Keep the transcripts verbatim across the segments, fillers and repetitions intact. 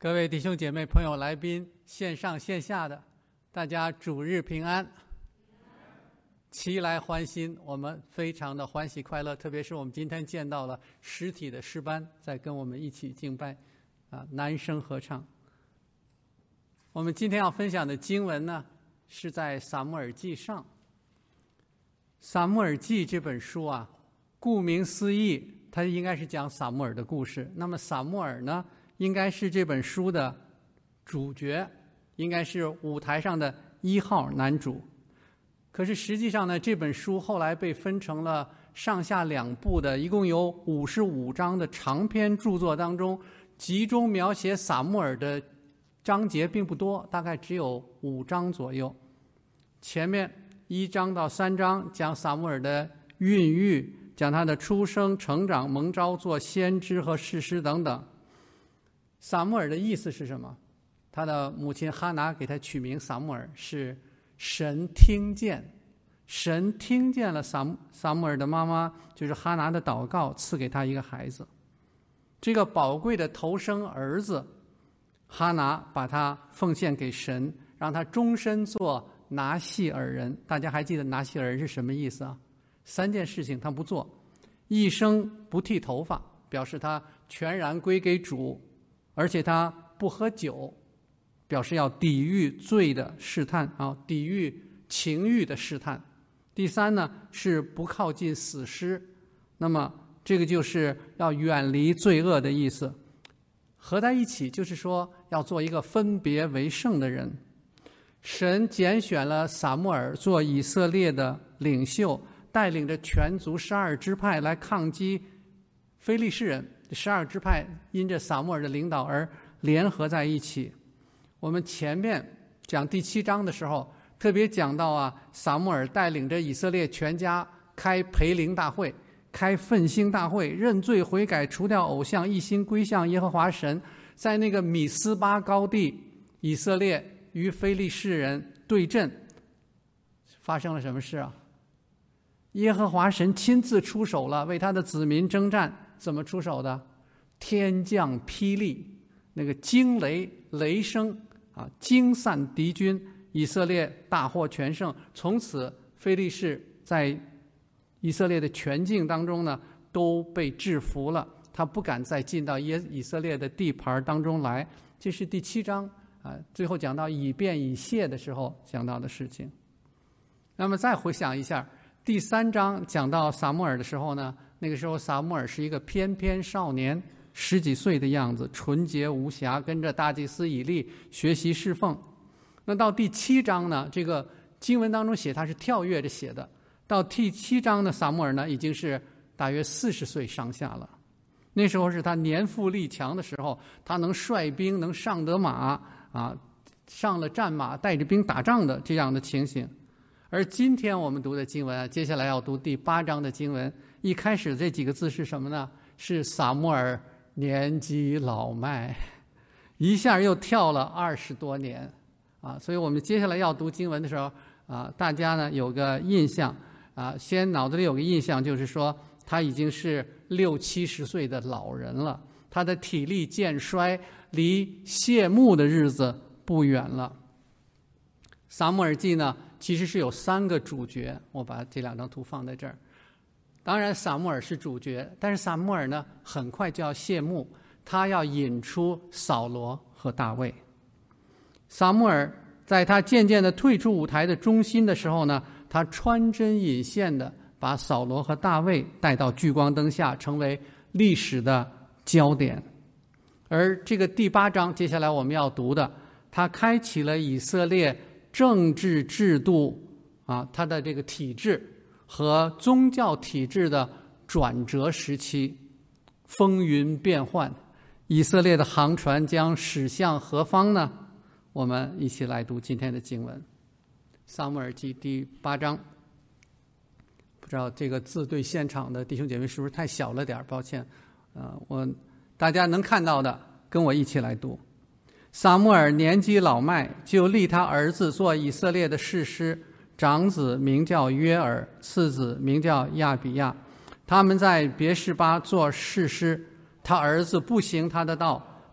各位弟兄姐妹、朋友、来宾，线上线下的，大家主日平安，齐来欢心。我们非常的欢喜快乐，特别是我们今天见到了实体的诗班在跟我们一起敬拜，啊，男声合唱。我们今天要分享的经文呢，是在撒母耳记上。撒母耳记这本书啊，顾名思义，它应该是讲撒母耳的故事。那么撒母耳呢，应该是这本书的主角，应该是舞台上的一号男主。可是实际上呢，这本书后来被分成了上下两部的，一共有五十五章的长篇著作当中，集中描写撒母耳的章节并不多，大概只有五章左右。前面一章到三章讲撒母耳的孕育，讲他的出生、成长、蒙召做先知和士师等等。撒母耳的意思是什么？他的母亲哈拿给他取名撒母耳，是神听见，神听见了撒母撒母耳的妈妈就是哈拿的祷告，赐给他一个孩子。这个宝贵的头生儿子，哈拿把他奉献给神，让他终身做拿细耳人。大家还记得拿细耳人是什么意思啊？三件事情他不做：一生不剃头发，表示他全然归给主；而且他不喝酒，表示要抵御罪的试探啊，抵御情欲的试探。第三呢，是不靠近死尸。那么这个就是要远离罪恶的意思。合在一起就是说要做一个分别为圣的人。神拣选了撒母耳做以色列的领袖，带领着全族十二支派来抗击非利士人。十二支派因着撒母耳的领导而联合在一起。我们前面讲第七章的时候，特别讲到啊，撒母耳带领着以色列全家开培灵大会，开奋兴大会，认罪悔改，除掉偶像，一心归向耶和华神。在那个米斯巴高地，以色列与非利士人对阵，发生了什么事啊？耶和华神亲自出手了，为他的子民征战。怎么出手的？天降霹雳，那个惊雷雷声啊，惊散敌军，以色列大获全胜。从此非利士在以色列的全境当中呢，都被制服了，他不敢再进到耶以色列的地盘当中来。这是第七章啊，最后讲到以便以谢的时候讲到的事情。那么再回想一下，第三章讲到撒母耳的时候呢，那个时候撒母耳是一个翩翩少年，十几岁的样子，纯洁无瑕，跟着大祭司以利学习侍奉。那到第七章呢，这个经文当中写他是跳跃着写的。到第七章的撒母耳呢，已经是大约四十岁上下了。那时候是他年富力强的时候，他能率兵，能上得马啊，上了战马，带着兵打仗的这样的情形。而今天我们读的经文啊，接下来要读第八章的经文。一开始这几个字是什么呢？是撒母耳年纪老迈，一下又跳了二十多年啊！所以我们接下来要读经文的时候啊，大家呢有个印象啊，先脑子里有个印象，就是说他已经是六七十岁的老人了，他的体力渐衰，离谢幕的日子不远了。撒母耳记呢，其实是有三个主角，我把这两张图放在这儿。当然撒母耳是主角，但是撒母耳呢很快就要谢幕，他要引出扫罗和大卫。撒母耳在他渐渐的退出舞台的中心的时候呢，他穿针引线的把扫罗和大卫带到聚光灯下，成为历史的焦点。而这个第八章接下来我们要读的，他开启了以色列政治制度啊，他的这个体制和宗教体制的转折时期，风云变幻，以色列的航船将驶向何方呢？我们一起来读今天的经文，撒母耳记第八章。不知道这个字对现场的弟兄姐妹是不是太小了点，抱歉。呃，我大家能看到的，跟我一起来读。撒母耳年纪老迈，就立他儿子做以色列的士师。长子名叫约尔，次子名叫亚比亚。他们在别是巴做士师，他儿子不行他的道，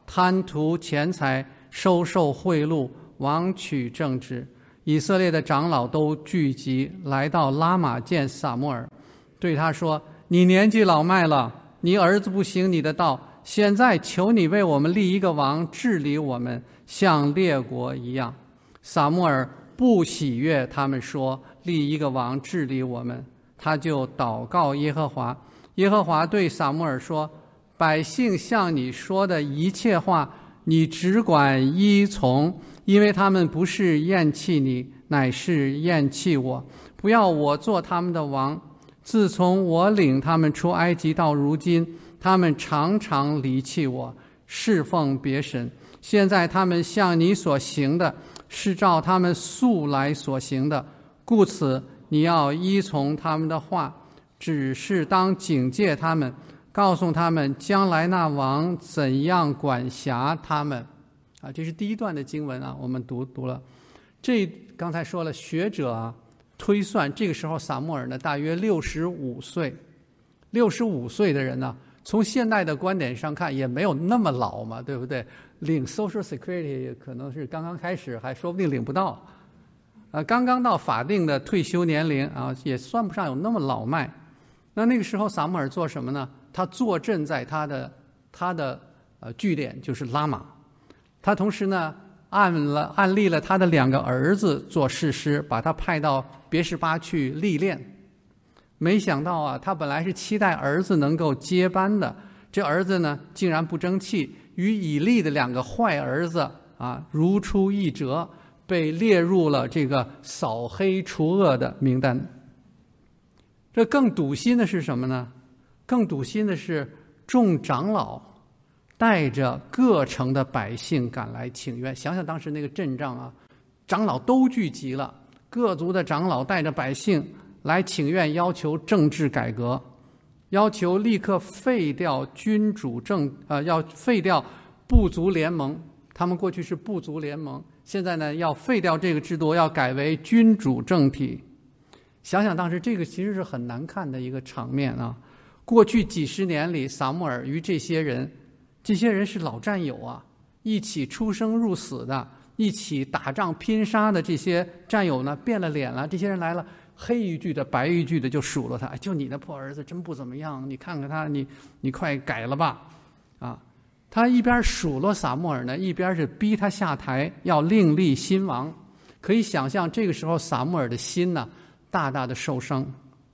贪图钱财，收受贿赂，枉取正直。以色列的长老都聚集，来到拉玛见撒母耳，对他说：你年纪老迈了，你儿子不行你的道，现在求你为我们立一个王，治理我们，像列国一样。撒母耳不喜悦他们说立一个王治理我们，他就祷告耶和华。耶和华对撒母耳说：百姓向你说的一切话，你只管依从，因为他们不是厌弃你，乃是厌弃我，不要我做他们的王。自从我领他们出埃及到如今，他们常常离弃我，侍奉别神。现在他们向你所行的，是照他们素来所行的，故此你要依从他们的话，只是当警戒他们，告诉他们将来那王怎样管辖他们。啊，这是第一段的经文啊，我们读读了。这刚才说了，学者啊推算这个时候撒母耳呢大约六十五岁，六十五岁的人呢，从现代的观点上看也没有那么老嘛，对不对？领 Social Security 可能是刚刚开始，还说不定领不到。呃，刚刚到法定的退休年龄啊，也算不上有那么老迈。那那个时候撒母耳做什么呢？他坐镇在他的他的呃据点，就是拉玛。他同时呢按了按立了他的两个儿子做士师，把他派到别是巴去历练。没想到啊，他本来是期待儿子能够接班的，这儿子呢竟然不争气，与以利的两个坏儿子啊如出一辙，被列入了这个扫黑除恶的名单。这更堵心的是什么呢？更堵心的是众长老带着各城的百姓赶来请愿。想想当时那个阵仗啊，长老都聚集了，各族的长老带着百姓来请愿，要求政治改革，要求立刻废掉君主政，呃，要废掉部族联盟。他们过去是部族联盟，现在呢要废掉这个制度，要改为君主政体。想想当时这个其实是很难看的一个场面啊！过去几十年里，撒母耳与这些人，这些人是老战友啊，一起出生入死的，一起打仗拼杀的这些战友呢，变了脸了。这些人来了，黑一句的白一句的就数落他，哎，就你那破儿子真不怎么样，你看看他，你你快改了吧，啊！他一边数落撒母耳呢，一边是逼他下台，要另立新王。可以想象，这个时候撒母耳的心呢，大大的受伤。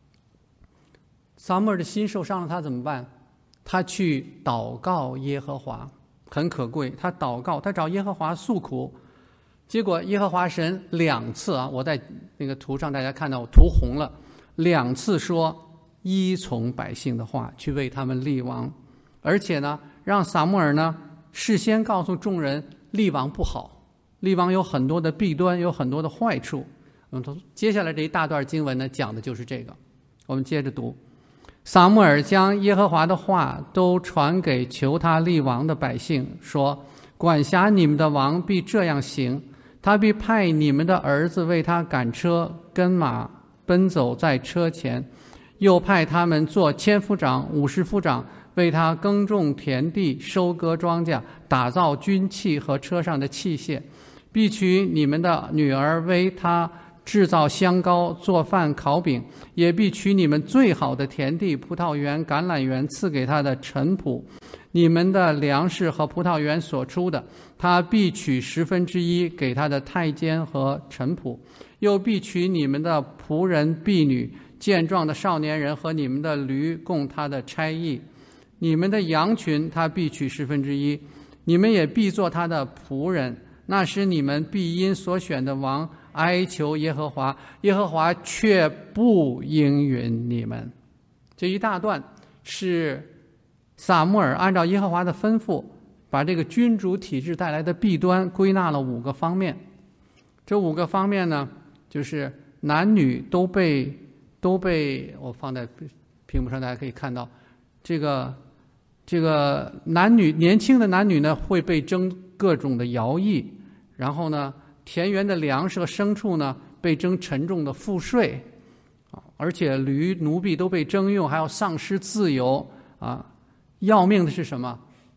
撒母耳的心受伤了，他怎么办？他去祷告耶和华，很可贵。他祷告，他找耶和华诉苦，结果耶和华神两次啊，我在那个图上大家看到我涂红了，两次说依从百姓的话，去为他们立王，而且呢，让撒母耳呢事先告诉众人，立王不好，立王有很多的弊端，有很多的坏处。嗯，接下来这一大段经文呢，讲的就是这个。我们接着读。撒母耳将耶和华的话都传给求他立王的百姓，说：管辖你们的王必这样行，他必派你们的儿子为他赶车跟马，奔走在车前，又派他们做千夫长、五十夫长，为他耕种田地，收割庄稼，打造军器和车上的器械。必取你们的女儿为他制造香膏，做饭烤饼，也必取你们最好的田地、葡萄园、橄榄园，赐给他的臣仆。你们的粮食和葡萄园所出的，他必取十分之一给他的太监和臣仆，又必取你们的仆人、婢女、健壮的少年人和你们的驴，供他的差役。你们的羊群他必取十分之一，你们也必做他的仆人。那时你们必因所选的王哀求耶和华，耶和华却不应允你们。这一大段是撒母耳按照耶和华的吩咐，把这个君主体制带来的弊端归纳了五个方面。这五个方面呢，就是男女都被都被我放在屏幕上，大家可以看到，这个这个男女年轻的男女呢会被征各种的徭役，然后呢，田园的粮食和牲畜呢被征沉重的赋税，啊，而且驴奴婢都被征用，还要丧失自由啊！要命的是什么？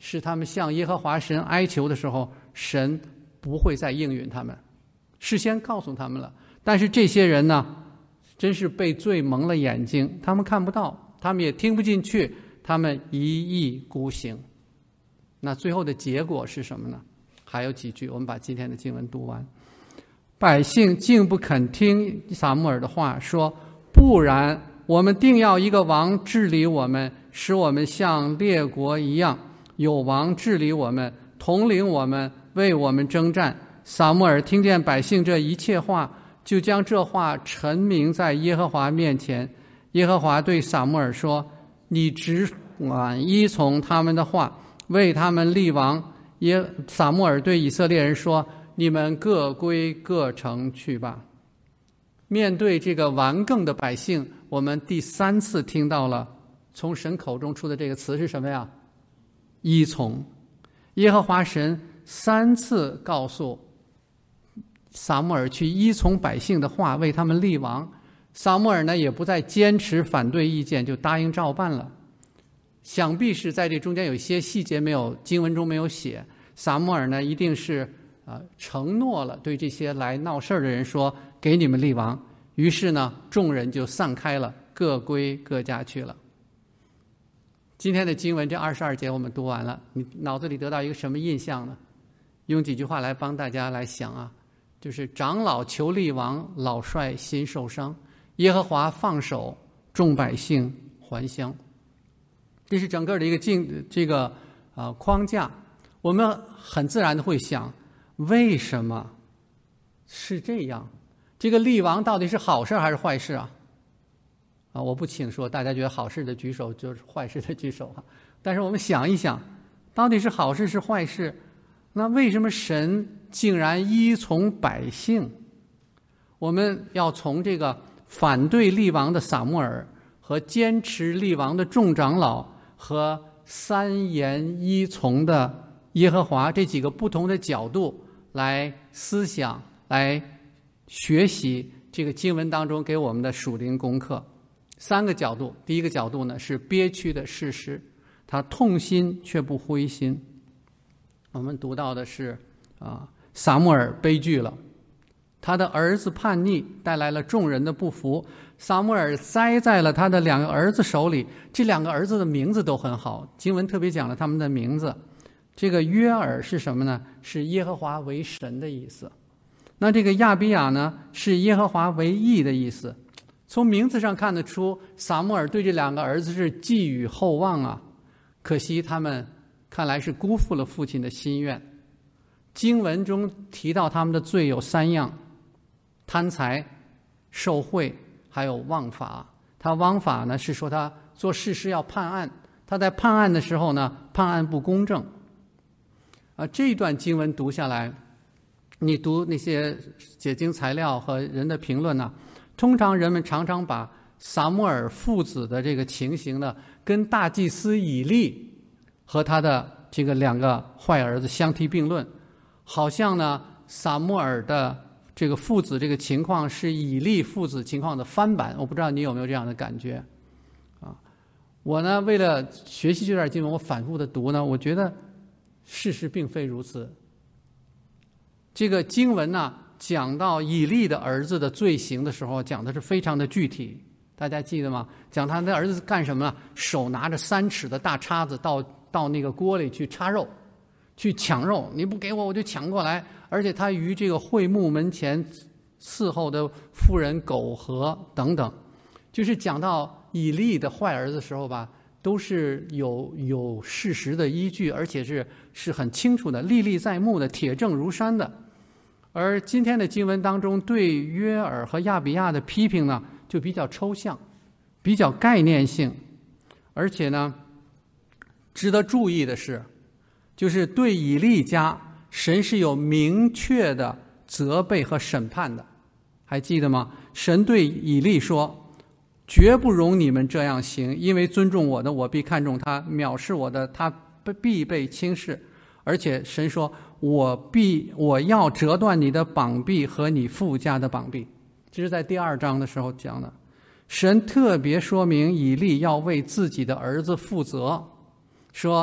是他们向耶和华神哀求的时候，神不会再应允他们，事先告诉他们了。但是这些人呢，真是被罪蒙了眼睛，他们看不到，他们也听不进去，他们一意孤行。那最后的结果是什么呢？还有几句，我们把今天的经文读完。百姓竟不肯听撒母耳的话，说不然我们定要一个王治理我们，使我们像列国一样，有王治理我们，统领我们，为我们征战。撒母耳听见百姓这一切话，就将这话陈明在耶和华面前。耶和华对撒母耳说，你只管依从他们的话，为他们立王。耶撒母耳对以色列人说，你们各归各城去吧。面对这个顽梗的百姓，我们第三次听到了从神口中出的这个词是什么呀？依从。耶和华神三次告诉撒母耳去依从百姓的话，为他们立王。撒母耳呢也不再坚持反对意见，就答应照办了。想必是在这中间有一些细节没有经文中没有写，撒母耳呢一定是啊、呃、承诺了对这些来闹事儿的人说，给你们立王。于是呢众人就散开了，各归各家去了。今天的经文这二十二节我们读完了，你脑子里得到一个什么印象呢？用几句话来帮大家来想啊，就是长老求立王，老帅心受伤，耶和华放手，众百姓还乡。这是整个的一个境这个啊、呃、框架。我们很自然的会想，为什么是这样？这个立王到底是好事还是坏事啊？啊，我不请说，大家觉得好事的举手，就是坏事的举手啊。但是我们想一想，到底是好事是坏事？那为什么神竟然依从百姓？我们要从这个反对立王的撒母耳和坚持立王的众长老和三言依从的耶和华这几个不同的角度来思想，来学习这个经文当中给我们的属灵功课。三个角度，第一个角度呢是憋屈的事实，他痛心却不灰心。我们读到的是啊，撒母耳悲剧了，他的儿子叛逆带来了众人的不服，撒母耳栽在了他的两个儿子手里。这两个儿子的名字都很好，经文特别讲了他们的名字。这个约珥是什么呢？是耶和华为神的意思。那这个亚比亚呢，是耶和华为义的意思。从名字上看得出，撒母耳对这两个儿子是寄予厚望啊。可惜他们看来是辜负了父亲的心愿。经文中提到他们的罪有三样：贪财、受贿，还有枉法。他枉法呢，是说他做事是要判案，他在判案的时候呢，判案不公正。啊，这一段经文读下来，你读那些解经材料和人的评论呢、啊，通常人们常常把撒母耳父子的这个情形呢，跟大祭司以利和他的这个两个坏儿子相提并论，好像呢撒母耳的这个父子这个情况是以利父子情况的翻版。我不知道你有没有这样的感觉啊？我呢为了学习这段经文，我反复的读呢，我觉得事实并非如此。这个经文呢讲到以利的儿子的罪行的时候，讲的是非常的具体，大家记得吗？讲他的儿子干什么呢？手拿着三尺的大叉子到到那个锅里去插肉，去抢肉，你不给我我就抢过来。而且他于这个会幕门前伺候的妇人苟合等等，就是讲到以利的坏儿子的时候吧，都是有有事实的依据，而且是是很清楚的，历历在目的，铁证如山的。而今天的经文当中对约珥和亚比亚的批评呢，就比较抽象，比较概念性。而且呢，值得注意的是，就是对以利家，神是有明确的责备和审判的。还记得吗？神对以利说，绝不容你们这样行，因为尊重我的，我必看重他；藐视我的，他必被轻视。而且神说，我必我要折断你的膀臂和你父家的膀臂。这是在第二章的时候讲的。神特别说明以利要为自己的儿子负责，说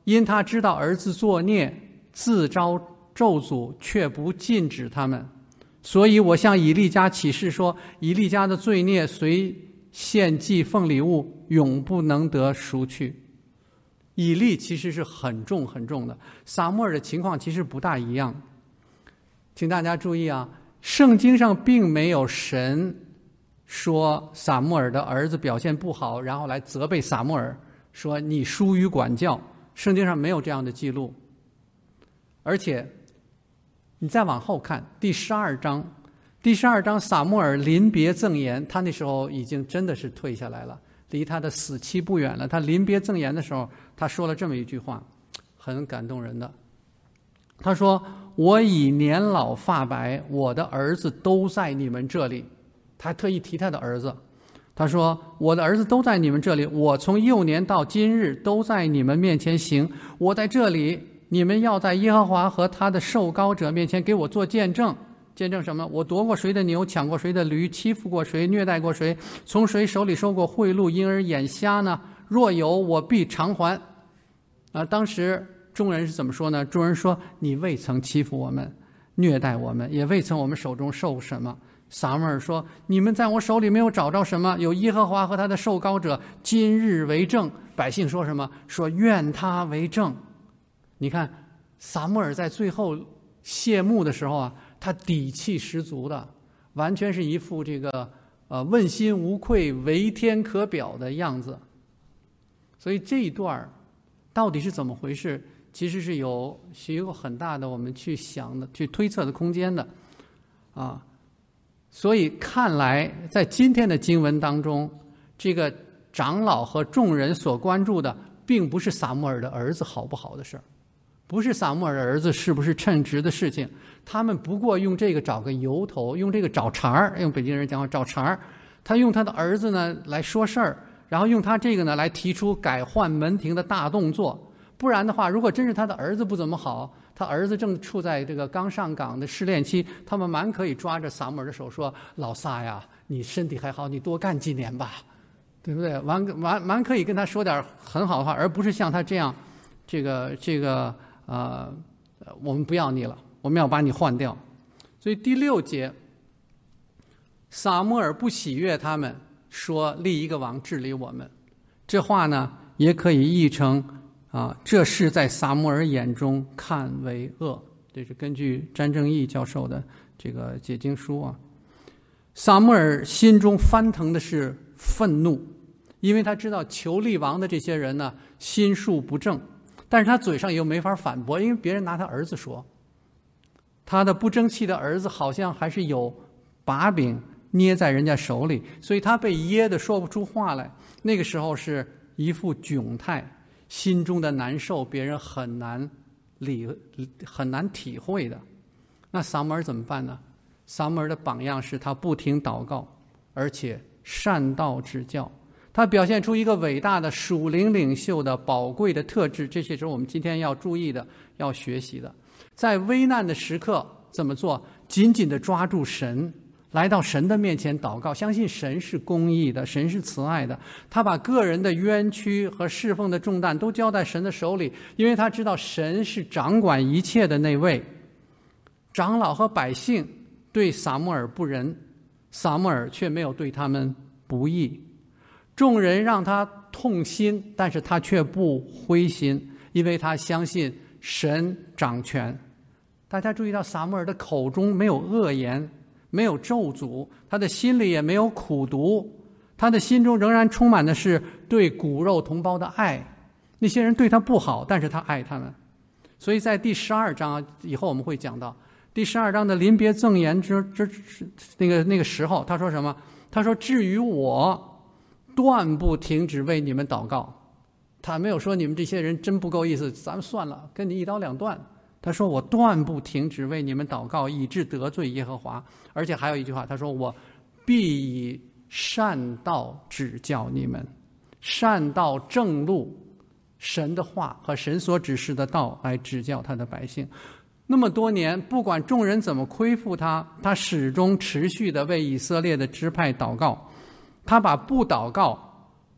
因他知道儿子作孽，自招咒诅，却不禁止他们。所以我向以利家起誓说，以利家的罪孽随献祭奉礼物，永不能得赎去。以利其实是很重很重的，撒母耳的情况其实不大一样。请大家注意啊，圣经上并没有神说撒母耳的儿子表现不好，然后来责备撒母耳，说你疏于管教。圣经上没有这样的记录。而且你再往后看第十二章，第十二章撒母耳临别赠言，他那时候已经真的是退下来了，离他的死期不远了。他临别赠言的时候，他说了这么一句话，很感动人的。他说，我已年老发白，我的儿子都在你们这里。他还特意提他的儿子，他说，我的儿子都在你们这里，我从幼年到今日都在你们面前行，我在这里，你们要在耶和华和他的受膏者面前给我做见证。见证什么？我夺过谁的牛，抢过谁的驴，欺负过谁，虐待过谁，从谁手里收过贿赂，因而眼瞎呢？若有，我必偿还。啊，当时众人是怎么说呢？众人说，你未曾欺负我们，虐待我们，也未曾我们手中受什么。撒母耳说，你们在我手里没有找着什么，有耶和华和他的受膏者今日为证。百姓说什么？说愿他为证。你看撒母耳在最后谢幕的时候啊，他底气十足的，完全是一副这个呃问心无愧、为天可表的样子。所以这一段到底是怎么回事，其实是有是有很大的我们去想的、去推测的空间的啊。所以看来在今天的经文当中，这个长老和众人所关注的并不是撒母耳的儿子好不好的事儿，不是撒母耳的儿子是不是称职的事情，他们不过用这个找个由头，用这个找茬儿，用北京人讲话找茬儿，他用他的儿子呢来说事儿，然后用他这个呢来提出改换门庭的大动作。不然的话，如果真是他的儿子不怎么好，他儿子正处在这个刚上岗的试炼期，他们蛮可以抓着撒母耳的手说，老撒呀，你身体还好，你多干几年吧，对不对？蛮蛮蛮可以跟他说点很好的话，而不是像他这样这个这个呃我们不要你了，我们要把你换掉。所以第六节，撒母耳不喜悦他们，说立一个王治理我们。这话呢也可以译成啊，这事在撒母耳眼中看为恶。这是根据詹正义教授的这个解经书啊。撒母耳心中翻腾的是愤怒，因为他知道求立王的这些人呢心术不正，但是他嘴上又没法反驳，因为别人拿他儿子说，他的不争气的儿子好像还是有把柄捏在人家手里，所以他被噎得说不出话来。那个时候是一副窘态，心中的难受别人很难理很难体会的。那撒母耳怎么办呢？撒母耳的榜样是他不停祷告，而且善道指教，他表现出一个伟大的属灵领袖的宝贵的特质，这些是我们今天要注意的，要学习的。在危难的时刻怎么做？紧紧地抓住神，来到神的面前祷告，相信神是公义的，神是慈爱的。他把个人的冤屈和侍奉的重担都交在神的手里，因为他知道神是掌管一切的那位。长老和百姓对撒母耳不仁，撒母耳却没有对他们不义。众人让他痛心，但是他却不灰心，因为他相信神掌权。大家注意到撒母耳的口中没有恶言，没有咒诅，他的心里也没有苦毒，他的心中仍然充满的是对骨肉同胞的爱。那些人对他不好，但是他爱他们。所以在第十二章以后我们会讲到第十二章的临别赠言之之那个那个时候，他说什么？他说至于我断不停止为你们祷告。他没有说你们这些人真不够意思，咱们算了，跟你一刀两断。他说我断不停止为你们祷告，以致得罪耶和华。而且还有一句话，他说我必以善道指教你们，善道正路，神的话和神所指示的道来指教他的百姓。那么多年，不管众人怎么亏负他，他始终持续的为以色列的支派祷告。他把不祷告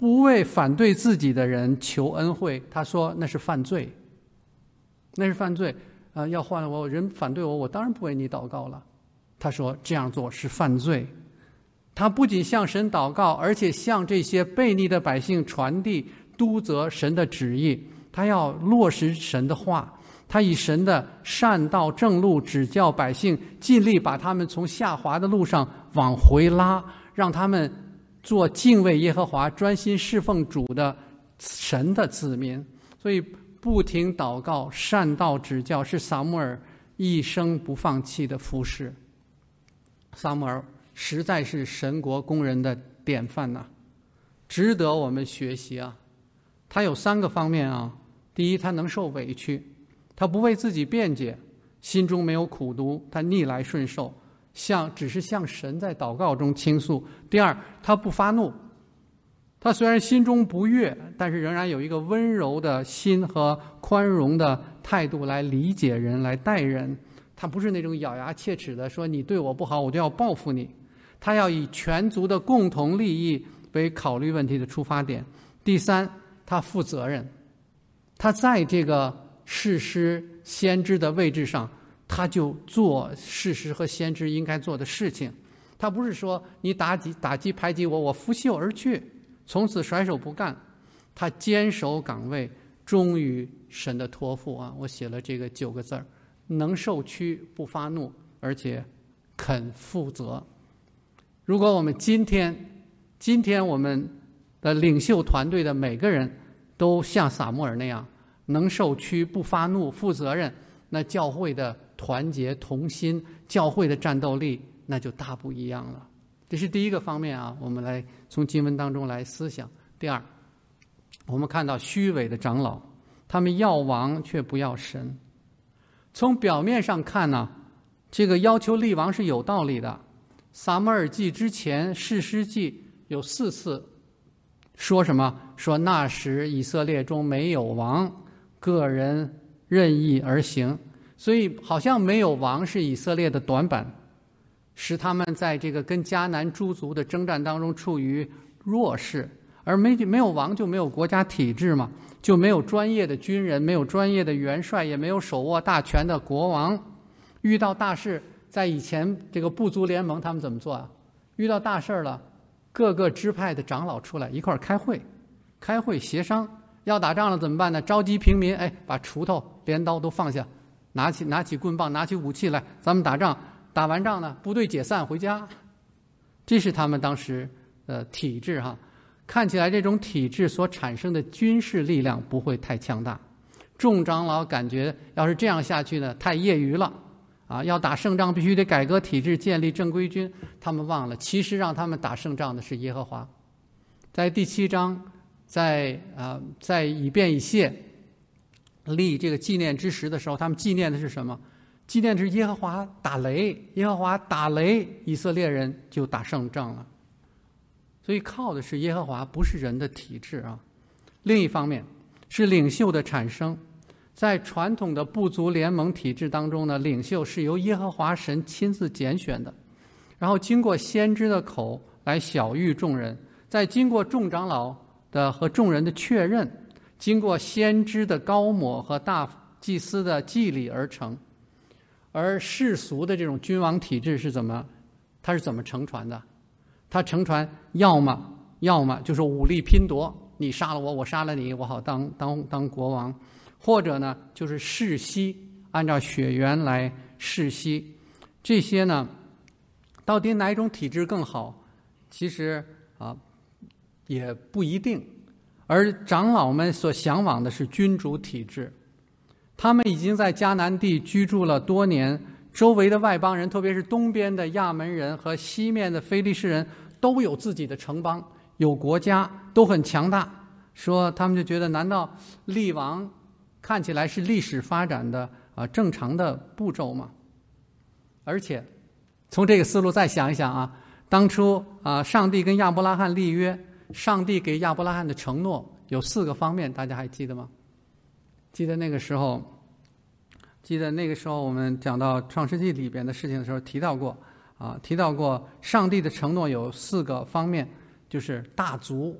不为反对自己的人求恩惠，他说那是犯罪，那是犯罪。啊、呃，要换了我，人反对我，我当然不为你祷告了。他说这样做是犯罪。他不仅向神祷告，而且向这些悖逆的百姓传递督责神的旨意。他要落实神的话，他以神的善道正路指教百姓，尽力把他们从下滑的路上往回拉，让他们做敬畏耶和华、专心侍奉主的神的子民。所以不停祷告、善道指教是撒母耳一生不放弃的服事。撒母耳实在是神国工人的典范呐、啊，值得我们学习啊。他有三个方面啊：第一，他能受委屈，他不为自己辩解，心中没有苦毒，他逆来顺受，向只是向神在祷告中倾诉。第二，他不发怒，他虽然心中不悦，但是仍然有一个温柔的心和宽容的态度来理解人，来待人。他不是那种咬牙切齿的说你对我不好我就要报复你，他要以全族的共同利益为考虑问题的出发点。第三，他负责任，他在这个士师先知的位置上，他就做士师和先知应该做的事情。他不是说你打击打击排挤我，我拂袖而去，从此甩手不干。他坚守岗位，忠于神的托付啊！我写了这个九个字儿：能受屈，不发怒，而且肯负责。如果我们今天，今天我们的领袖团队的每个人都像撒母耳那样，能受屈，不发怒，负责任，那教会的团结同心，教会的战斗力那就大不一样了。这是第一个方面啊，我们来从经文当中来思想。第二，我们看到虚伪的长老，他们要王却不要神。从表面上看呢，这个要求立王是有道理的。撒母耳记之前，士师记有四次说什么？说那时以色列中没有王，个人任意而行。所以好像没有王是以色列的短板，使他们在这个跟迦南诸族的征战当中处于弱势。而没没有王就没有国家体制嘛，就没有专业的军人，没有专业的元帅，也没有手握大权的国王。遇到大事，在以前这个部族联盟他们怎么做啊？遇到大事了，各个支派的长老出来一块儿开会，开会协商，要打仗了怎么办呢？召集平民，哎，把锄头、镰刀都放下，拿起拿起棍棒，拿起武器来，咱们打仗。打完仗呢，部队解散回家。这是他们当时的体制哈。看起来这种体制所产生的军事力量不会太强大。众长老感觉要是这样下去呢，太业余了啊！要打胜仗必须得改革体制，建立正规军。他们忘了，其实让他们打胜仗的是耶和华。在第七章，在啊、呃，在以便以谢立这个纪念之时的时候，他们纪念的是什么？纪念的是耶和华打雷，耶和华打雷，以色列人就打胜仗了。所以靠的是耶和华，不是人的体制啊。另一方面是领袖的产生，在传统的部族联盟体制当中呢，领袖是由耶和华神亲自拣选的，然后经过先知的口来晓谕众人，再经过众长老的和众人的确认，经过先知的膏抹和大祭司的祭礼而成。而世俗的这种君王体制是怎么，它是怎么承传的？他承传要么要么就是武力拼夺，你杀了我，我杀了你，我好当当当国王；或者呢就是世袭，按照血缘来世袭。这些呢，到底哪一种体制更好？其实啊也不一定。而长老们所向往的是君主体制，他们已经在迦南地居住了多年，周围的外邦人，特别是东边的亚门人和西面的非利士人，都有自己的城邦，有国家，都很强大。说他们就觉得，难道立王看起来是历史发展的啊正常的步骤吗？而且从这个思路再想一想啊，当初啊上帝跟亚伯拉罕立约，上帝给亚伯拉罕的承诺有四个方面，大家还记得吗？记得那个时候。记得那个时候我们讲到创世纪里边的事情的时候提到过啊，提到过上帝的承诺有四个方面，就是大族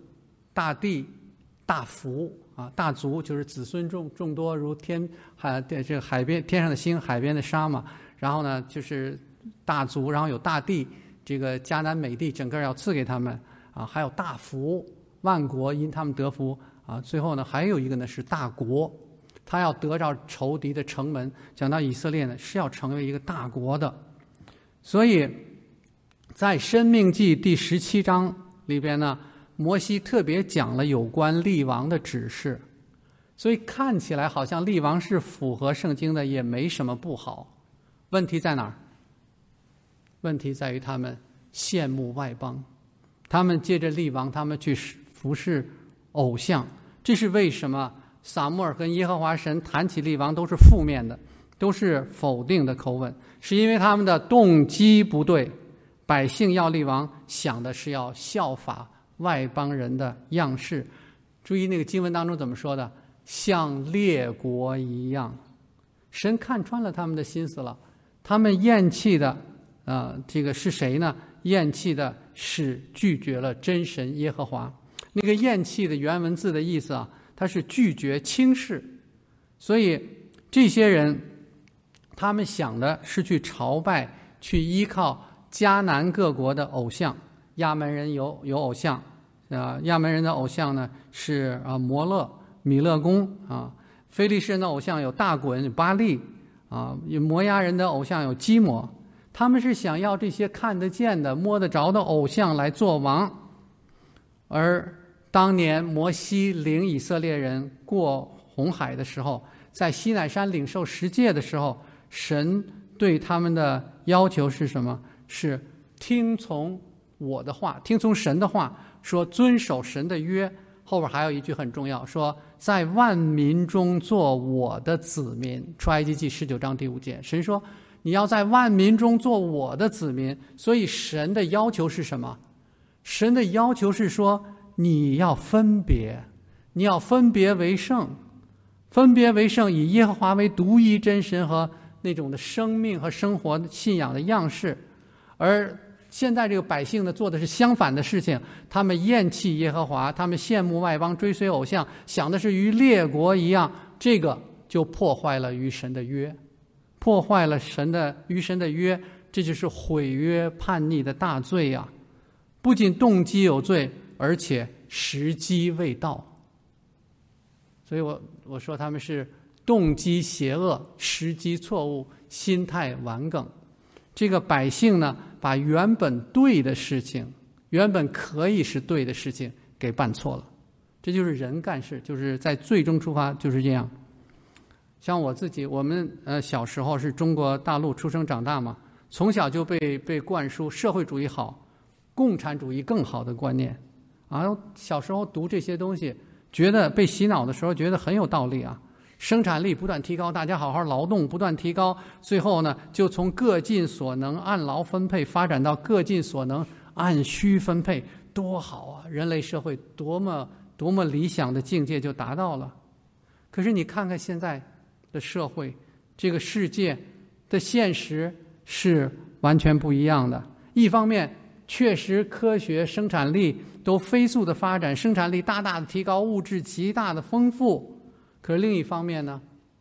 大地、大福啊，大族就是子孙众众多如天海这个海边天上的星，海边的沙嘛。然后呢，就是大族，然后有大地，这个迦南美地整个要赐给他们啊，还有大福，万国因他们得福啊。最后呢，还有一个呢是大国，他要得着仇敌的城门。讲到以色列呢，是要成为一个大国的。所以在申命记第十七章里边呢，摩西特别讲了有关立王的指示。所以看起来好像立王是符合圣经的，也没什么不好。问题在哪儿？问题在于他们羡慕外邦，他们借着立王，他们去服侍偶像。这是为什么撒母耳跟耶和华神谈起立王都是负面的，都是否定的口吻，是因为他们的动机不对。百姓要立王，想的是要效法外邦人的样式。注意那个经文当中怎么说的？像列国一样。神看穿了他们的心思了，他们厌弃的呃，这个是谁呢？厌弃的是拒绝了真神耶和华。那个厌弃的原文字的意思啊，它是拒绝轻视。所以这些人他们想的是去朝拜，去依靠迦南各国的偶像。亚门人有有偶像啊，亚门人的偶像呢是啊摩勒、米勒公啊。非利士人的偶像有大衮、巴利啊，摩押人的偶像有基摩。他们是想要这些看得见的、摸得着的偶像来做王。而当年摩西领以色列人过红海的时候，在西乃山领受十诫的时候，神对他们的要求是什么？是听从我的话，听从神的话，说遵守神的约。后边还有一句很重要，说在万民中做我的子民。出埃及记十九章第五节，神说你要在万民中做我的子民。所以神的要求是什么？神的要求是说你要分别，你要分别为圣，分别为圣，以耶和华为独一真神和那种的生命和生活的信仰的样式。而现在这个百姓呢，做的是相反的事情，他们厌弃耶和华，他们羡慕外邦，追随偶像，想的是与列国一样，这个就破坏了与神的约，破坏了神的与神的约，这就是毁约叛逆的大罪呀、啊！不仅动机有罪，而且时机未到。所以我我说他们是动机邪恶，时机错误，心态顽梗。这个百姓呢，把原本对的事情，原本可以是对的事情给办错了。这就是人干事，就是在最终出发就是这样。像我自己，我们呃小时候是中国大陆出生长大嘛，从小就被被灌输社会主义好，共产主义更好的观念啊。小时候读这些东西，觉得被洗脑的时候觉得很有道理啊。生产力不断提高，大家好好劳动不断提高，最后呢就从各尽所能按劳分配发展到各尽所能按需分配，多好啊！人类社会多么多么理想的境界就达到了。可是你看看现在的社会，这个世界的现实是完全不一样的。一方面确实科学生产力都飞速的发展，生产力大大的提高，物质极大的丰富。可是另一方面呢，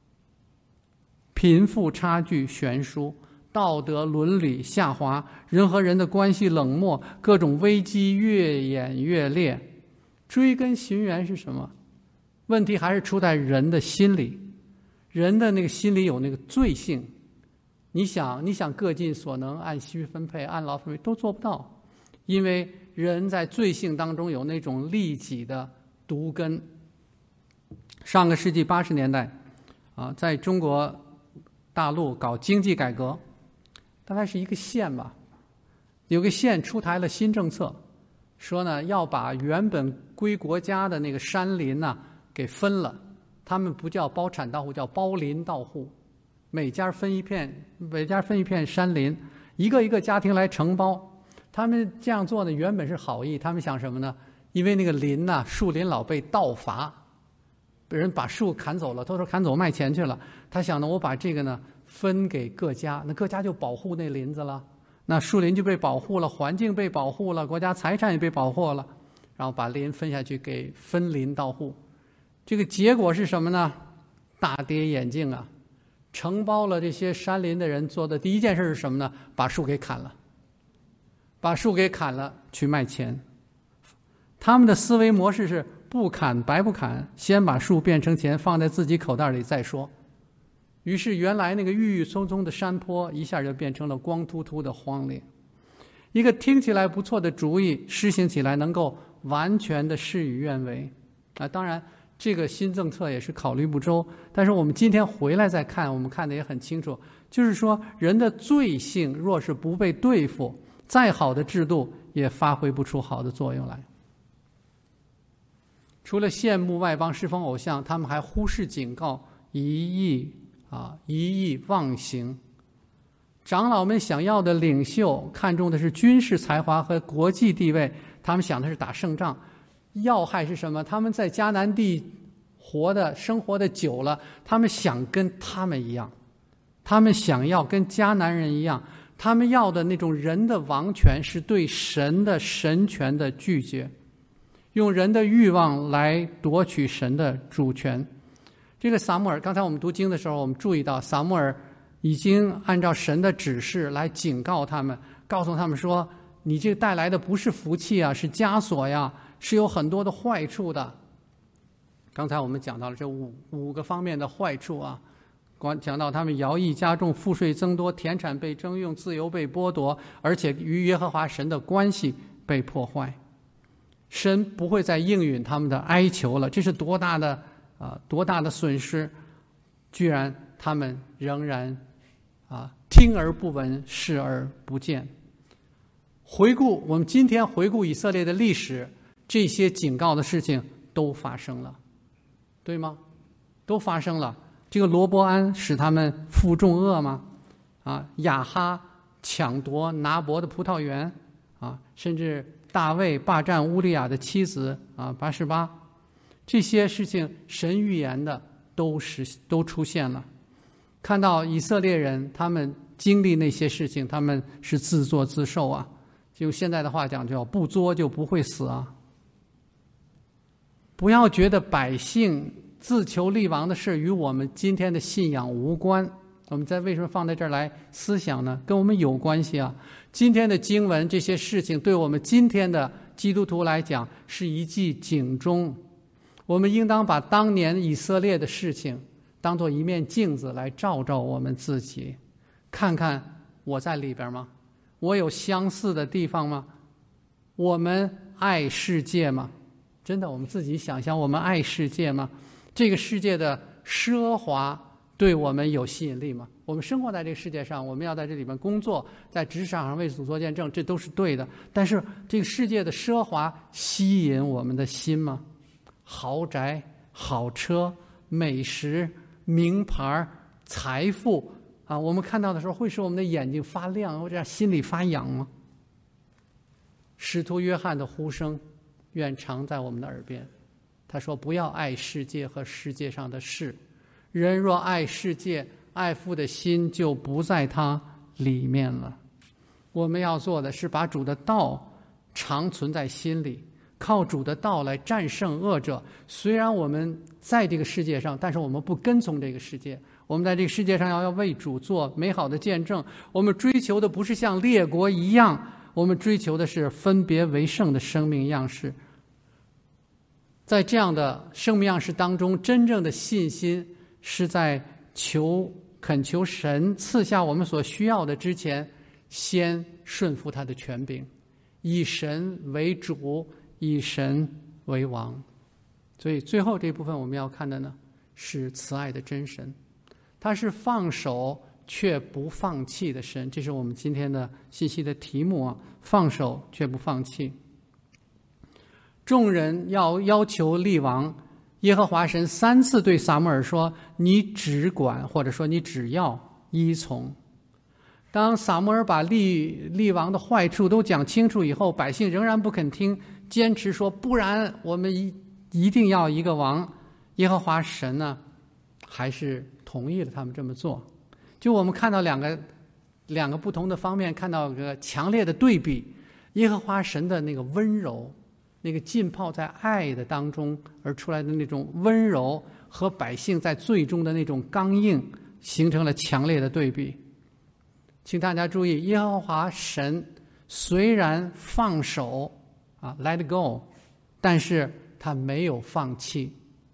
贫富差距悬殊，道德伦理下滑，人和人的关系冷漠，各种危机越演越烈。追根寻源是什么？问题还是出在人的心里，人的那个心里有那个罪性。你想，你想各尽所能，按需分配，按劳分配，都做不到，因为人在罪性当中有那种利己的毒根。上个世纪八十年代，啊，在中国大陆搞经济改革，大概是一个县吧，有个县出台了新政策，说呢要把原本归国家的那个山林呐、啊、给分了，他们不叫包产到户，叫包林到户，每家分一片，每家分一片山林，一个一个家庭来承包。他们这样做呢，原本是好意，他们想什么呢？因为那个林呐、啊，树林老被盗伐。被人把树砍走了，偷偷砍走卖钱去了。他想呢，我把这个呢分给各家，那各家就保护那林子了，那树林就被保护了，环境被保护了，国家财产也被保护了。 然后把林分下去给分林到户。这个结果是什么呢？大跌眼镜啊！承包了这些山林的人做的第一件事是什么呢？把树给砍了，把树给砍了去卖钱。他们的思维模式是不砍白不砍，先把树变成钱放在自己口袋里再说。于是原来那个郁郁葱葱的山坡一下就变成了光秃秃的荒岭。一个听起来不错的主意，施行起来能够完全的事与愿违啊！当然这个新政策也是考虑不周，但是我们今天回来再看，我们看得也很清楚，就是说人的罪性若是不被对付，再好的制度也发挥不出好的作用来。除了羡慕外邦侍奉偶像，他们还忽视警告，一意啊一意妄行。长老们想要的领袖，看重的是军事才华和国际地位，他们想的是打胜仗。要害是什么？他们在迦南地活的生活的久了，他们想跟他们一样，他们想要跟迦南人一样，他们要的那种人的王权是对神的神权的拒绝，用人的欲望来夺取神的主权。这个撒母耳，刚才我们读经的时候，我们注意到撒母耳已经按照神的指示来警告他们，告诉他们说，你这带来的不是福气啊，是枷锁呀，是有很多的坏处的。刚才我们讲到了这五五个方面的坏处啊，讲到他们徭役加重，赋税增多，田产被征用，自由被剥夺，而且与耶和华神的关系被破坏。神不会再应允他们的哀求了，这是多大的啊、呃，多大的损失！居然他们仍然啊听而不闻，视而不见。回顾我们今天回顾以色列的历史，这些警告的事情都发生了，对吗？都发生了。这个罗波安使他们负重恶吗？啊，亚哈抢夺拿伯的葡萄园啊，甚至大卫霸占乌利亚的妻子啊，八十八，这些事情神预言的都实都出现了。看到以色列人他们经历那些事情，他们是自作自受啊。用现在的话讲，叫不作就不会死啊。不要觉得百姓自求立王的事与我们今天的信仰无关。我们在为什么放在这儿来思想呢？跟我们有关系啊。今天的经文这些事情对我们今天的基督徒来讲是一记警钟。我们应当把当年以色列的事情当作一面镜子来照照我们自己，看看我在里边吗？我有相似的地方吗？我们爱世界吗？真的，我们自己想想，我们爱世界吗？这个世界的奢华对我们有吸引力吗？我们生活在这个世界上，我们要在这里面工作，在职场上为主做见证，这都是对的。但是这个世界的奢华吸引我们的心吗？豪宅、好车、美食、名牌、财富啊，我们看到的时候会使我们的眼睛发亮，或者心里发痒吗？使徒约翰的呼声愿常在我们的耳边，他说，不要爱世界和世界上的事，人若爱世界，爱父的心就不在他里面了。我们要做的是把主的道常存在心里，靠主的道来战胜恶者。虽然我们在这个世界上，但是我们不跟从这个世界，我们在这个世界上要要为主做美好的见证。我们追求的不是像列国一样，我们追求的是分别为圣的生命样式。在这样的生命样式当中，真正的信心是在求恳求神赐下我们所需要的之前，先顺服他的权柄，以神为主，以神为王。所以最后这部分我们要看的呢，是慈爱的真神，他是放手却不放弃的神。这是我们今天的信息的题目啊，放手却不放弃。众人要要求立王，耶和华神三次对撒母耳说，你只管，或者说你只要依从。当撒母耳把立立王的坏处都讲清楚以后，百姓仍然不肯听，坚持说不然我们一一定要一个王。耶和华神呢，还是同意了他们这么做。就我们看到两个两个不同的方面，看到一个强烈的对比。耶和华神的那个温柔， 那个浸泡在爱的当中而出来的那种温柔，和百姓在罪中的那种刚硬，形成了强烈的对比。请大家注意，耶和华神虽然放手啊 let go， 但是他没有放弃。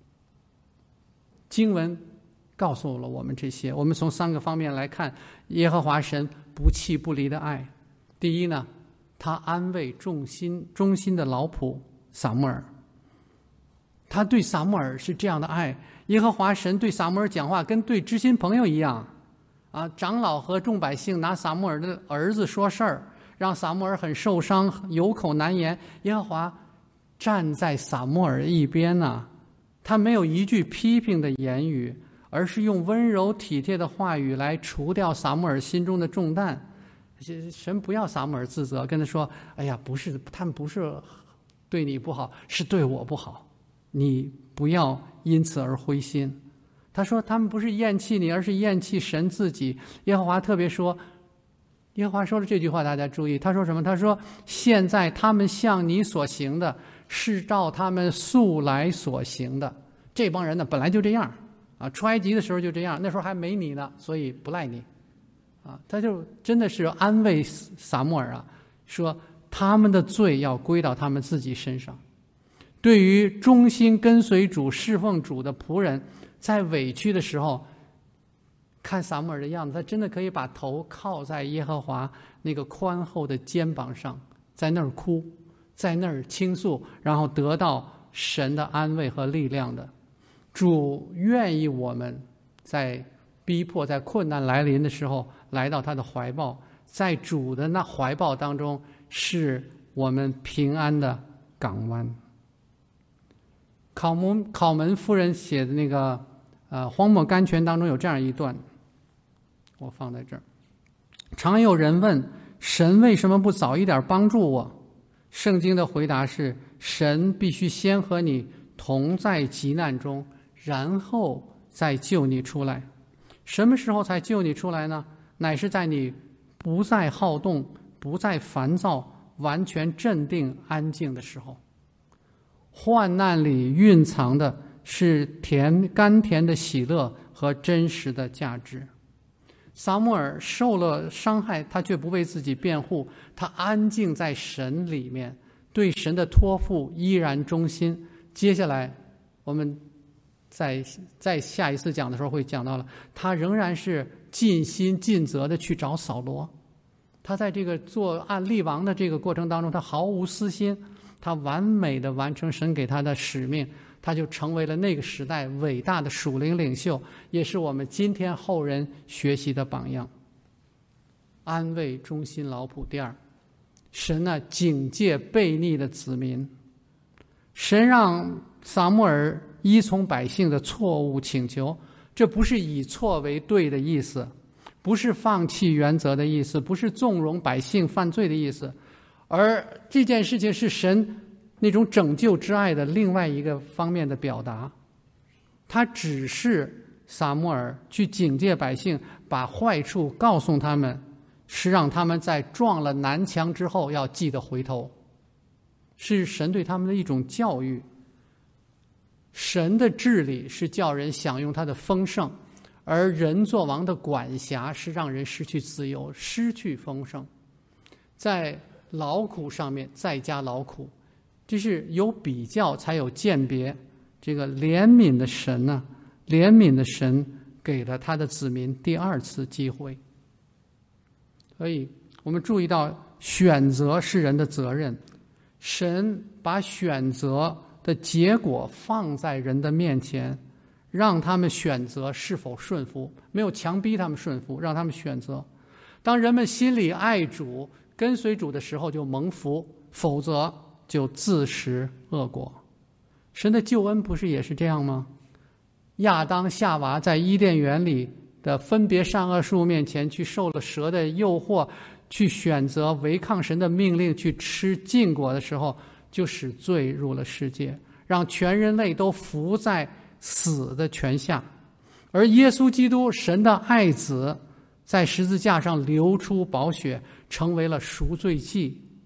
经文告诉了我们这些，我们从三个方面来看耶和华神不弃不离的爱。第一呢，他安慰忠心忠心的老仆撒母耳，他对撒母耳是这样的爱。耶和华神对撒母耳讲话跟对知心朋友一样啊，长老和众百姓拿撒母耳的儿子说事儿，让撒母耳很受伤，有口难言。耶和华站在撒母耳一边呢、啊，他没有一句批评的言语，而是用温柔体贴的话语来除掉撒母耳心中的重担。神不要撒母耳自责，跟他说：“哎呀，不是，他们不是对你不好，是对我不好，你不要因此而灰心。”他说：“他们不是厌弃你，而是厌弃神自己。”耶和华特别说，耶和华说了这句话，大家注意，他说什么？他说：“现在他们向你所行的，是照他们素来所行的。”这帮人呢，本来就这样啊，出埃及的时候就这样，那时候还没你呢，所以不赖你啊。他就真的是安慰撒母耳啊，说他们的罪要归到他们自己身上。对于忠心跟随主、侍奉主的仆人，在委屈的时候，看撒母耳的样子，他真的可以把头靠在耶和华那个宽厚的肩膀上，在那儿哭，在那儿倾诉，然后得到神的安慰和力量的。主愿意我们在逼迫、在困难来临的时候来到他的怀抱，在主的那怀抱当中是我们平安的港湾。考门考门夫人写的那个呃荒漠甘泉当中有这样一段，我放在这儿。常有人问，神为什么不早一点帮助我？圣经的回答是，神必须先和你同在急难中，然后再救你出来。什么时候才救你出来呢？乃是在你不再好动、不再烦躁、完全镇定安静的时候。患难里蕴藏的是甜甘甜的喜乐和真实的价值。撒母耳受了伤害，他却不为自己辩护，他安静在神里面，对神的托付依然忠心。接下来我们在在下一次讲的时候会讲到了，他仍然是尽心尽责的去找扫罗。他在这个做按立王的这个过程当中，他毫无私心，他完美的完成神给他的使命，他就成为了那个时代伟大的属灵领袖，也是我们今天后人学习的榜样。安慰忠心老仆。第二，神呢警戒悖逆的子民，神让撒母耳依从百姓的错误请求，这不是以错为对的意思，不是放弃原则的意思，不是纵容百姓犯罪的意思，而这件事情是神那种拯救之爱的另外一个方面的表达。他只是撒母耳去警戒百姓，把坏处告诉他们，是让他们在撞了南墙之后要记得回头，是神对他们的一种教育。神的治理是叫人享用他的丰盛，而人作王的管辖是让人失去自由，失去丰盛。在劳苦上面再加劳苦，这是有比较才有鉴别。这个怜悯的神呢、啊，怜悯的神给了他的子民第二次机会。所以我们注意到，选择是人的责任，神把选择的结果放在人的面前，让他们选择是否顺服，没有强逼他们顺服，让他们选择。当人们心里爱主、跟随主的时候，就蒙福，否则就自食恶果。神的救恩不是也是这样吗？亚当夏娃在伊甸园里的分别善恶树面前去受了蛇的诱惑，去选择违抗神的命令去吃禁果的时候，就使罪入了世界，让全人类都伏在死的权下。而耶稣基督神的爱子在十字架上流出宝血，成为了赎罪祭，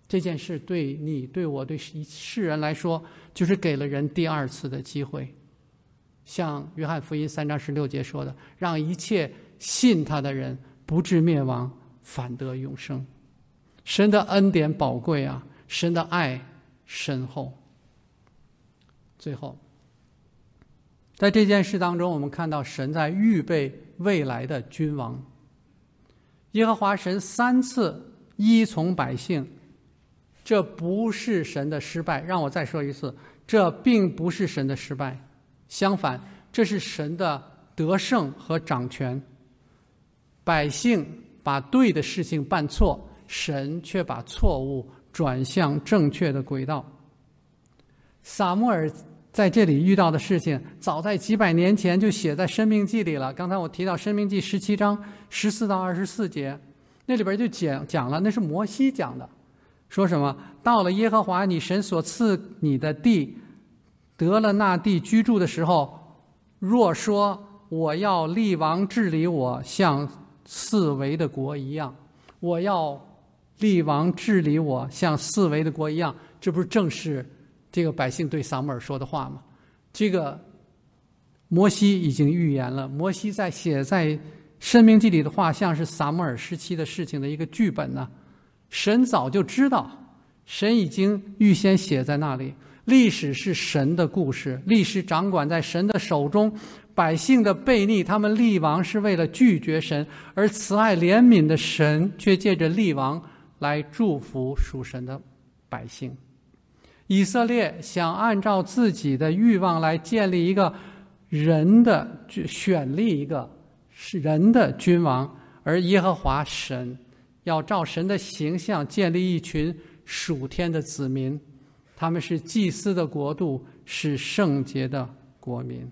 这件事对你、对我、对世人来说，就是给了人第二次的机会。像约翰福音三章十六节说的，让一切信他的人不至灭亡，反得永生。神的恩典宝贵啊，神的爱深厚。最后，在这件事当中，我们看到神在预备未来的君王。耶和华神三次依从百姓，这不是神的失败。让我再说一次，这并不是神的失败，相反，这是神的得胜和掌权。百姓把对的事情办错，神却把错误转向正确的轨道。撒母耳在这里遇到的事情，早在几百年前就写在《申命记》里了。刚才我提到《申命记》十七章十四到二十四节，那里边就讲讲了，那是摩西讲的，说什么？到了耶和华你神所赐你的地，得了那地居住的时候，若说我要立王治理我，像四围的国一样，我要立王治理我，像四围的国一样，这不是正是这个百姓对撒母耳说的话吗？这个摩西已经预言了，摩西在写在申命记里的话，像是撒母耳时期的事情的一个剧本呢。神早就知道，神已经预先写在那里。历史是神的故事，历史掌管在神的手中。百姓的悖逆，他们立王是为了拒绝神，而慈爱怜悯的神却借着立王来祝福属神的百姓。以色列想按照自己的欲望来建立一个人的选立一个人的君王，而耶和华神要照神的形象建立一群属天的子民，他们是祭司的国度，是圣洁的国民。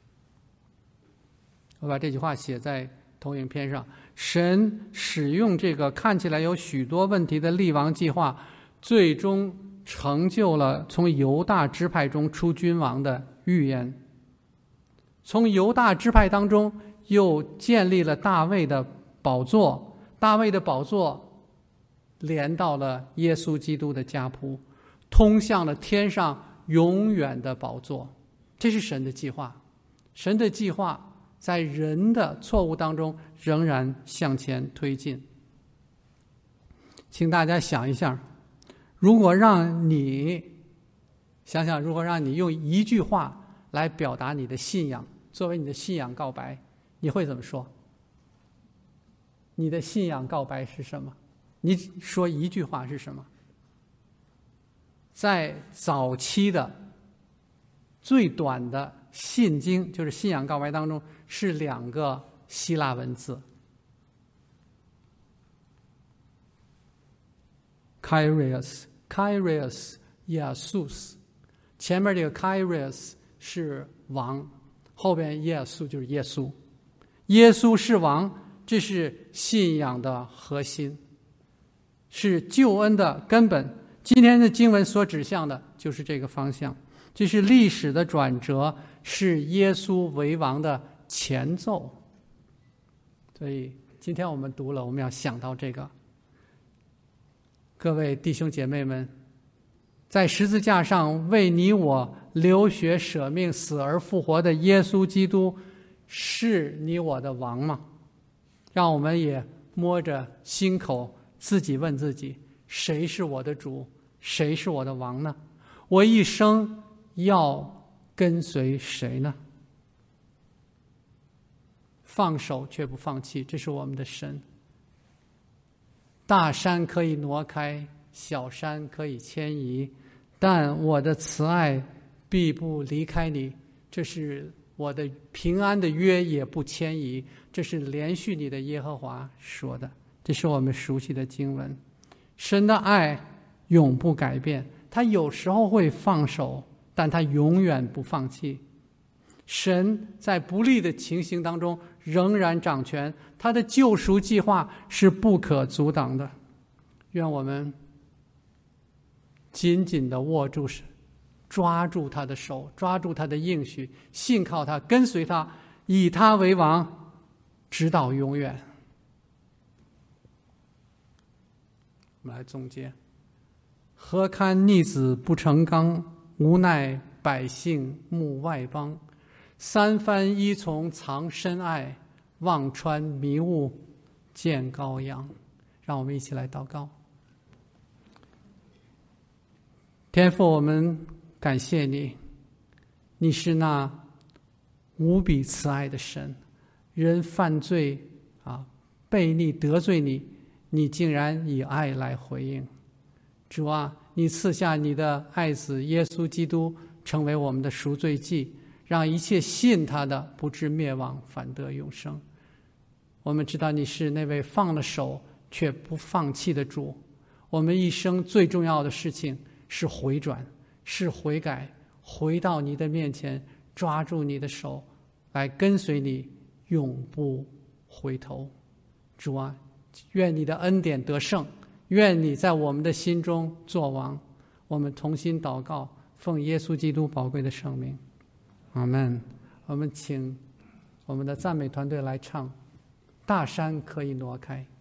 我把这句话写在投影片上。神使用这个看起来有许多问题的立王计划，最终成就了从犹大支派中出君王的预言。从犹大支派当中又建立了大卫的宝座，大卫的宝座连到了耶稣基督的家谱，通向了天上永远的宝座。这是神的计划。神的计划在人的错误当中仍然向前推进。请大家想一下，如果让你想想，如果让你用一句话来表达你的信仰，作为你的信仰告白，你会怎么说？你的信仰告白是什么？你说一句话是什么？在早期的最短的信经，就是信仰告白当中，是两个希腊文字 Kyrios Kyrios Jesus， 前面这个 Kyrios 是王，后边耶稣就是耶稣，耶稣是王，这是信仰的核心，是救恩的根本。今天的经文所指向的就是这个方向，这是历史的转折，是耶稣为王的前奏。所以今天我们读了，我们要想到这个。各位弟兄姐妹们，在十字架上为你我流血舍命死而复活的耶稣基督，是你我的王吗？让我们也摸着心口自己问自己，谁是我的主，谁是我的王呢？我一生要跟随谁呢？放手却不放弃，这是我们的神。大山可以挪开，小山可以迁移，但我的慈爱必不离开你，这是我的平安的约也不迁移，这是连续你的耶和华说的。这是我们熟悉的经文。神的爱永不改变，他有时候会放手，但他永远不放弃。神在不利的情形当中仍然掌权，他的救赎计划是不可阻挡的。愿我们紧紧地握住神，抓住他的手，抓住他的应许，信靠他，跟随他，以他为王，直到永远。我们来总结， 何堪逆子不成纲，无奈百姓慕外邦。三番依从藏深爱，望穿迷雾见羔羊。让我们一起来祷告。天父，我们感谢你，你是那无比慈爱的神。人犯罪啊，悖逆得罪你，你竟然以爱来回应。主啊，你赐下你的爱子耶稣基督成为我们的赎罪祭，让一切信他的不至灭亡，反得永生。我们知道你是那位放了手却不放弃的主。我们一生最重要的事情是回转，是悔改，回到你的面前，抓住你的手，来跟随你，永不回头。主啊，愿你的恩典得胜，愿你在我们的心中作王。我们同心祷告，奉耶稣基督宝贵的圣名，阿们。我们请我们的赞美团队来唱《大山可以挪开》。